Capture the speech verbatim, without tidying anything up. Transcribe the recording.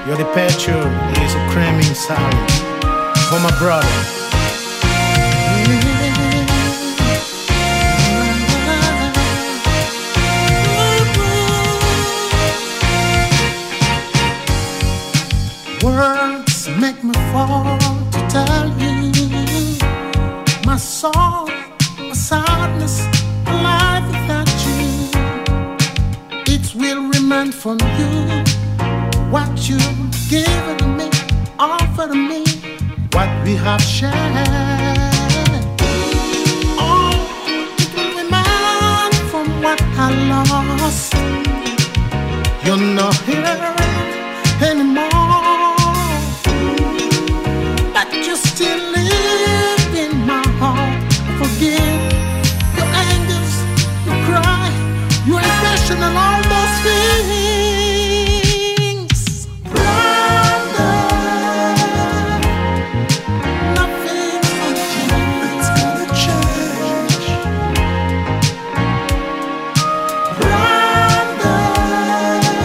Your departure is a cramming silence for my brother. Words make me fall to tell you my soul, my sadness, a life without you. It will remain from you what you give to me, offer to me, what we have shared. Oh, it will remain from what I lost. You're not here anymore.